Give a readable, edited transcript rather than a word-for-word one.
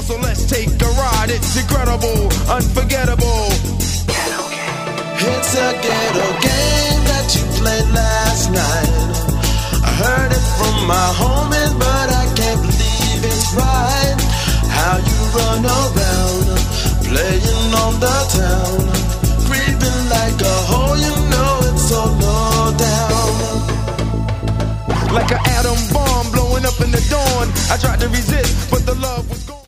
so let's take a ride. It's incredible, unforgettable. It's a ghetto game that you played last night. I heard it from my homies, but I can't believe it's right. How you run around, playing on the town, creeping like a hole, you know it's so low down. Like an atom bomb blowing up in the dawn, I tried to resist, but the